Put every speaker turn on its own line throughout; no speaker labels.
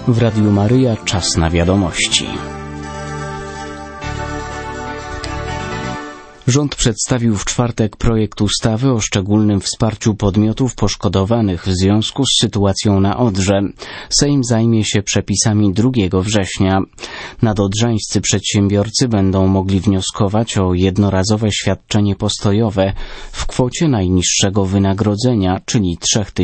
W Radiu Maryja czas na wiadomości. Rząd przedstawił w czwartek projekt ustawy o szczególnym wsparciu podmiotów poszkodowanych w związku z sytuacją na Odrze. Sejm zajmie się przepisami 2 września. Nadodrzańscy przedsiębiorcy będą mogli wnioskować o jednorazowe świadczenie postojowe w kwocie najniższego wynagrodzenia, czyli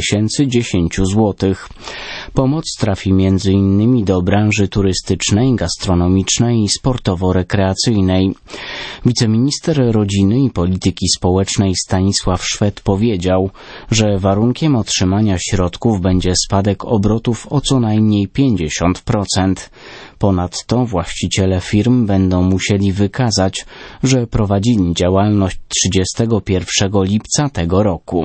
3010 zł. Pomoc trafi m.in. do branży turystycznej, gastronomicznej i sportowo-rekreacyjnej. Wiceminister Rodziny i Polityki Społecznej Stanisław Szwed powiedział, że warunkiem otrzymania środków będzie spadek obrotów o co najmniej 50%. Ponadto właściciele firm będą musieli wykazać, że prowadzili działalność 31 lipca tego roku.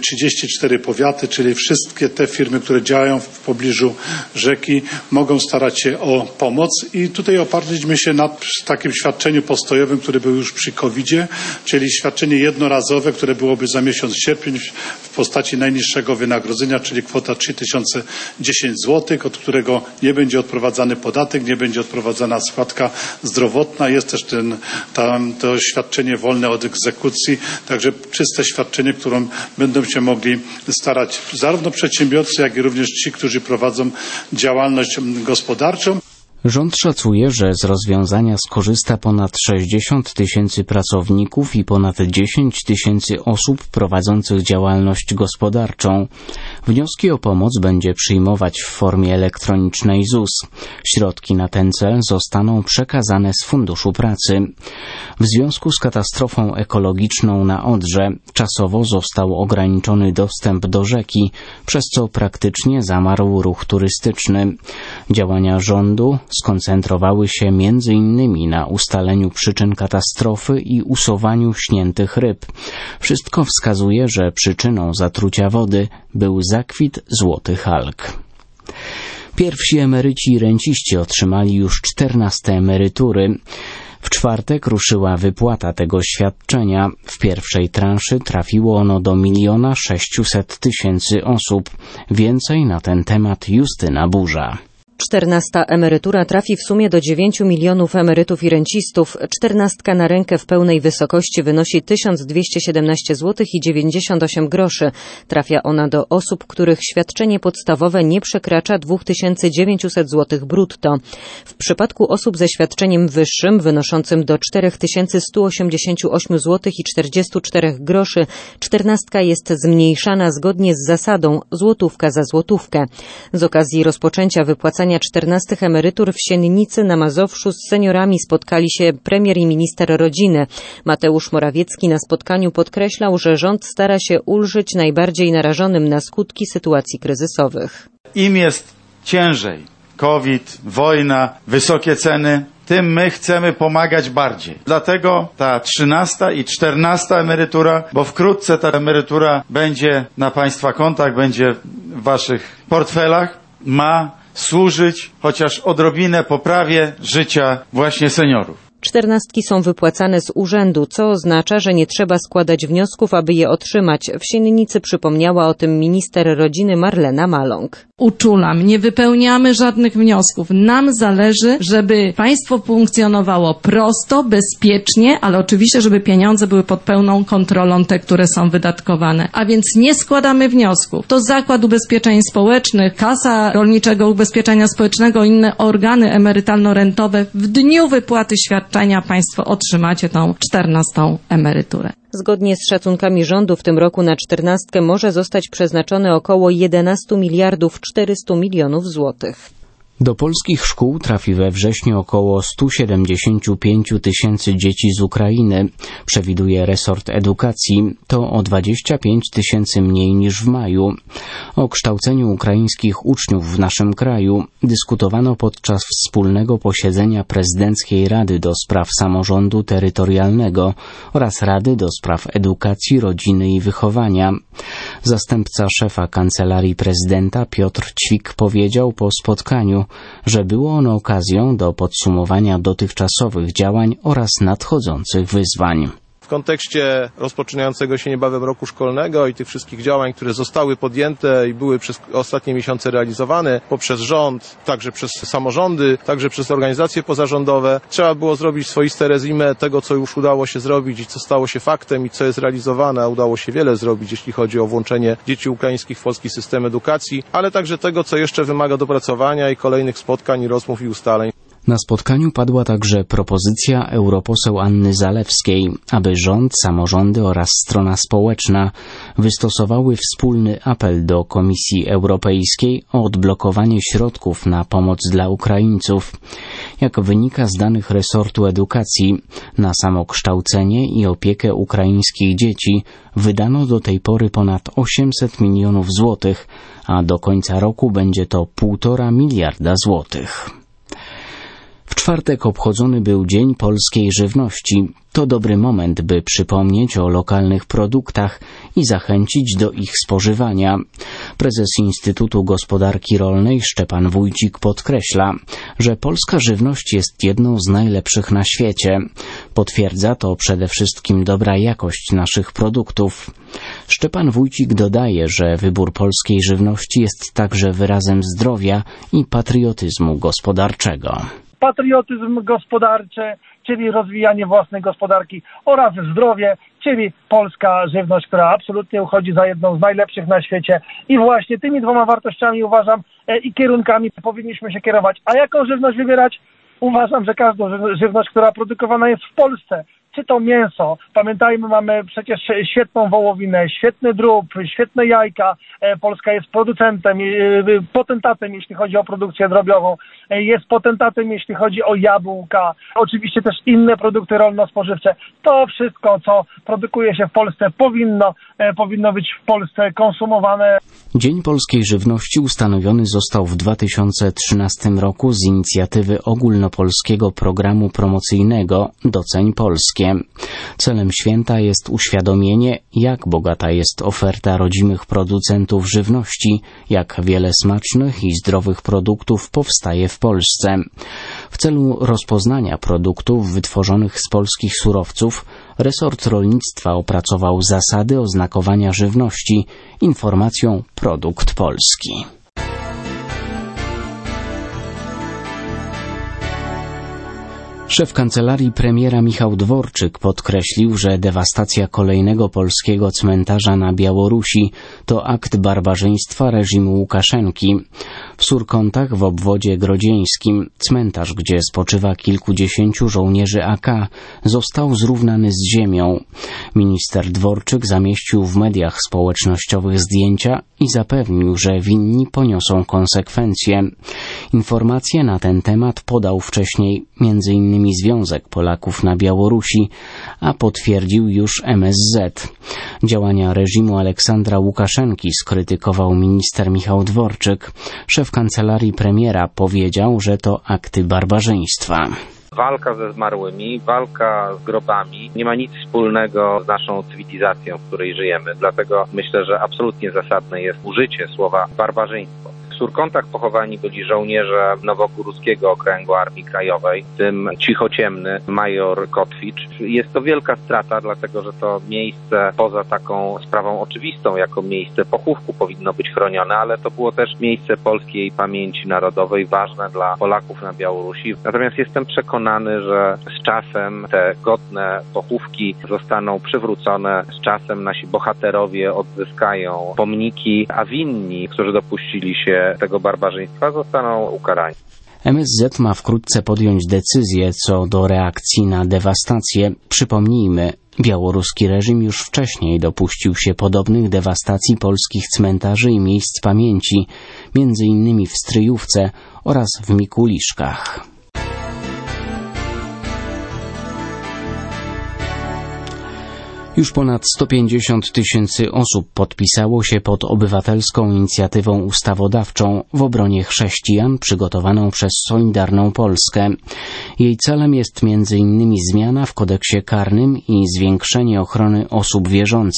34 powiaty, czyli wszystkie te firmy, które działają w pobliżu rzeki, mogą starać się o pomoc i tutaj oparliśmy się na takim świadczeniu postojowym, które było już przy COVID-zie, czyli świadczenie jednorazowe, które byłoby za miesiąc sierpień w postaci najniższego wynagrodzenia, czyli kwota 3010 zł, od którego nie będzie odprowadzany podatek, nie będzie odprowadzana składka zdrowotna. Jest też to świadczenie wolne od egzekucji, także czyste świadczenie, którą będą się mogli starać zarówno przedsiębiorcy, jak i również ci, którzy prowadzą działalność gospodarczą.
Rząd szacuje, że z rozwiązania skorzysta ponad 60 000 pracowników i ponad 10 000 osób prowadzących działalność gospodarczą. Wnioski o pomoc będzie przyjmować w formie elektronicznej ZUS. Środki na ten cel zostaną przekazane z Funduszu Pracy. W związku z katastrofą ekologiczną na Odrze czasowo został ograniczony dostęp do rzeki, przez co praktycznie zamarł ruch turystyczny. Działania rządu skoncentrowały się m.in. na ustaleniu przyczyn katastrofy i usuwaniu śniętych ryb. Wszystko wskazuje, że przyczyną zatrucia wody był zakwit złotych alg. Pierwsi emeryci i renciści otrzymali już 14 emerytury. W czwartek ruszyła wypłata tego świadczenia. W pierwszej transzy trafiło ono do 1 600 000 osób. Więcej na ten temat Justyna Burza.
14. emerytura trafi w sumie do 9 milionów emerytów i rencistów. 14 na rękę w pełnej wysokości wynosi 1217 zł i 98 groszy. Trafia ona do osób, których świadczenie podstawowe nie przekracza 2900 zł brutto. W przypadku osób ze świadczeniem wyższym wynoszącym do 4188 zł i 44 groszy 14 jest zmniejszana zgodnie z zasadą złotówka za złotówkę. Z okazji rozpoczęcia wypłacania 14 emerytur w Siennicy na Mazowszu z seniorami spotkali się premier i minister rodziny. Mateusz Morawiecki na spotkaniu podkreślał, że rząd stara się ulżyć najbardziej narażonym na skutki sytuacji kryzysowych.
Im jest ciężej, COVID, wojna, wysokie ceny, tym my chcemy pomagać bardziej. Dlatego ta 13 i 14 emerytura, bo wkrótce ta emerytura będzie na Państwa kontach, będzie w Waszych portfelach, ma służyć chociaż odrobinę poprawie życia właśnie seniorów.
14 są wypłacane z urzędu, co oznacza, że nie trzeba składać wniosków, aby je otrzymać. W Siennicy przypomniała o tym minister rodziny Marlena Maląg.
Uczulam, nie wypełniamy żadnych wniosków. Nam zależy, żeby państwo funkcjonowało prosto, bezpiecznie, ale oczywiście, żeby pieniądze były pod pełną kontrolą, te, które są wydatkowane. A więc nie składamy wniosków. To Zakład Ubezpieczeń Społecznych, Kasa Rolniczego Ubezpieczenia Społecznego, inne organy emerytalno-rentowe w dniu wypłaty świadczenia Państwo otrzymacie tą 14 emeryturę.
Zgodnie z szacunkami rządu w tym roku na 14 może zostać przeznaczone około 11 miliardów 400 milionów złotych.
Do polskich szkół trafi we wrześniu około 175 000 dzieci z Ukrainy, przewiduje resort edukacji. To o 25 000 mniej niż w maju. O kształceniu ukraińskich uczniów w naszym kraju dyskutowano podczas wspólnego posiedzenia Prezydenckiej Rady do Spraw Samorządu Terytorialnego oraz Rady do Spraw Edukacji, Rodziny i Wychowania. Zastępca szefa Kancelarii Prezydenta Piotr Ćwik powiedział po spotkaniu, że było ono okazją do podsumowania dotychczasowych działań oraz nadchodzących wyzwań.
w kontekście rozpoczynającego się niebawem roku szkolnego i tych wszystkich działań, które zostały podjęte i były przez ostatnie miesiące realizowane poprzez rząd, także przez samorządy, także przez organizacje pozarządowe. Trzeba było zrobić swoiste rezumé tego, co już udało się zrobić i co stało się faktem i co jest realizowane, a udało się wiele zrobić, jeśli chodzi o włączenie dzieci ukraińskich w polski system edukacji, ale także tego, co jeszcze wymaga dopracowania i kolejnych spotkań, rozmów i ustaleń.
Na spotkaniu padła także propozycja europoseł Anny Zalewskiej, aby rząd, samorządy oraz strona społeczna wystosowały wspólny apel do Komisji Europejskiej o odblokowanie środków na pomoc dla Ukraińców. Jak wynika z danych resortu edukacji, na samokształcenie i opiekę ukraińskich dzieci wydano do tej pory ponad 800 milionów złotych, a do końca roku będzie to 1,5 miliarda złotych. W czwartek obchodzony był Dzień Polskiej Żywności. To dobry moment, by przypomnieć o lokalnych produktach i zachęcić do ich spożywania. Prezes Instytutu Gospodarki Rolnej Szczepan Wójcik podkreśla, że polska żywność jest jedną z najlepszych na świecie. Potwierdza to przede wszystkim dobra jakość naszych produktów. Szczepan Wójcik dodaje, że wybór polskiej żywności jest także wyrazem zdrowia i patriotyzmu gospodarczego.
Patriotyzm gospodarczy, czyli rozwijanie własnej gospodarki, oraz zdrowie, czyli polska żywność, która absolutnie uchodzi za jedną z najlepszych na świecie. I właśnie tymi dwoma wartościami, uważam, i kierunkami powinniśmy się kierować. A jaką żywność wybierać? Uważam, że każdą żywność, która produkowana jest w Polsce, czy to mięso, pamiętajmy, mamy przecież świetną wołowinę, świetny drób, świetne jajka. Polska jest producentem, potentatem, jeśli chodzi o produkcję drobiową, jest potentatem, jeśli chodzi o jabłka, oczywiście też inne produkty rolno-spożywcze. To wszystko, co produkuje się w Polsce, powinno być w Polsce konsumowane.
Dzień Polskiej Żywności ustanowiony został w 2013 roku z inicjatywy ogólnopolskiego programu promocyjnego Doceń Polskie. Celem święta jest uświadomienie, jak bogata jest oferta rodzimych producentów żywności, jak wiele smacznych i zdrowych produktów powstaje w Polsce. W celu rozpoznania produktów wytworzonych z polskich surowców, resort rolnictwa opracował zasady oznakowania żywności informacją produkt polski. Szef kancelarii premiera Michał Dworczyk podkreślił, że dewastacja kolejnego polskiego cmentarza na Białorusi to akt barbarzyństwa reżimu Łukaszenki. W Surkontach w obwodzie grodzieńskim cmentarz, gdzie spoczywa kilkudziesięciu żołnierzy AK, został zrównany z ziemią. Minister Dworczyk zamieścił w mediach społecznościowych zdjęcia i zapewnił, że winni poniosą konsekwencje. Informacje na ten temat podał wcześniej m.in. Związek Polaków na Białorusi, a potwierdził już MSZ. Działania reżimu Aleksandra Łukaszenki skrytykował minister Michał Dworczyk. Szef kancelarii premiera powiedział, że to akty barbarzyństwa.
Walka ze zmarłymi, walka z grobami nie ma nic wspólnego z naszą cywilizacją, w której żyjemy. Dlatego myślę, że absolutnie zasadne jest użycie słowa barbarzyństwo. W Surkontach pochowani byli żołnierze Nowogórskiego Okręgu Armii Krajowej, w tym cichociemny major Kotwicz. Jest to wielka strata, dlatego że to miejsce poza taką sprawą oczywistą, jako miejsce pochówku powinno być chronione, ale to było też miejsce polskiej pamięci narodowej, ważne dla Polaków na Białorusi. Natomiast jestem przekonany, że z czasem te godne pochówki zostaną przywrócone, z czasem nasi bohaterowie odzyskają pomniki, a winni, którzy dopuścili się tego barbarzyństwa, zostaną ukarani.
MSZ ma wkrótce podjąć decyzję co do reakcji na dewastację. Przypomnijmy, białoruski reżim już wcześniej dopuścił się podobnych dewastacji polskich cmentarzy i miejsc pamięci, m.in. w Stryjówce oraz w Mikuliszkach. Już ponad 150 000 osób podpisało się pod obywatelską inicjatywą ustawodawczą w obronie chrześcijan przygotowaną przez Solidarną Polskę. Jej celem jest m.in. zmiana w kodeksie karnym i zwiększenie ochrony osób wierzących.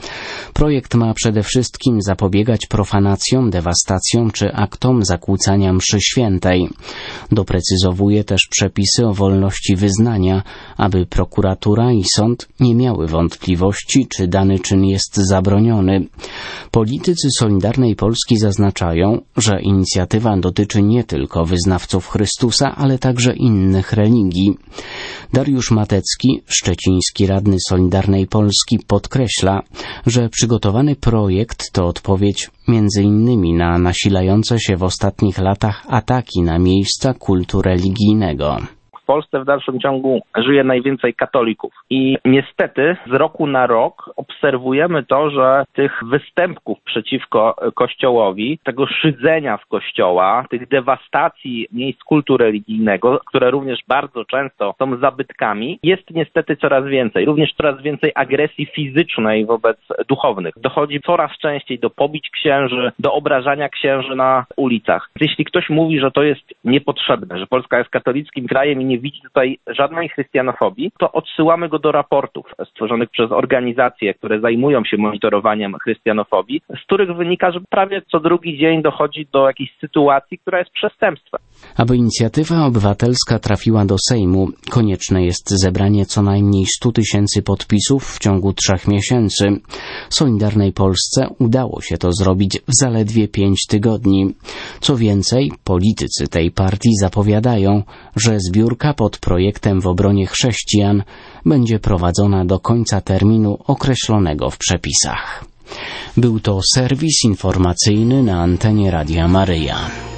Projekt ma przede wszystkim zapobiegać profanacjom, dewastacjom czy aktom zakłócania mszy świętej. Doprecyzowuje też przepisy o wolności wyznania, aby prokuratura i sąd nie miały wątpliwości, czy dany czyn jest zabroniony. Politycy Solidarnej Polski zaznaczają, że inicjatywa dotyczy nie tylko wyznawców Chrystusa, ale także innych religii. Dariusz Matecki, szczeciński radny Solidarnej Polski, podkreśla, że przygotowany projekt to odpowiedź m.in. na nasilające się w ostatnich latach ataki na miejsca kultu religijnego.
W Polsce w dalszym ciągu żyje najwięcej katolików i niestety z roku na rok obserwujemy to, że tych występków przeciwko Kościołowi, tego szydzenia z Kościoła, tych dewastacji miejsc kultu religijnego, które również bardzo często są zabytkami, jest niestety coraz więcej. Również coraz więcej agresji fizycznej wobec duchownych. Dochodzi coraz częściej do pobić księży, do obrażania księży na ulicach. Jeśli ktoś mówi, że to jest niepotrzebne, że Polska jest katolickim krajem i nie widzi tutaj żadnej chrystianofobii, to odsyłamy go do raportów stworzonych przez organizacje, które zajmują się monitorowaniem chrystianofobii, z których wynika, że prawie co drugi dzień dochodzi do jakiejś sytuacji, która jest przestępstwem.
Aby inicjatywa obywatelska trafiła do Sejmu, konieczne jest zebranie co najmniej 100 000 podpisów w ciągu 3 miesięcy. Solidarnej Polsce udało się to zrobić w zaledwie 5 tygodni. Co więcej, politycy tej partii zapowiadają, że zbiórka pod projektem w obronie chrześcijan będzie prowadzona do końca terminu określonego w przepisach. Był to serwis informacyjny na antenie Radia Maryja.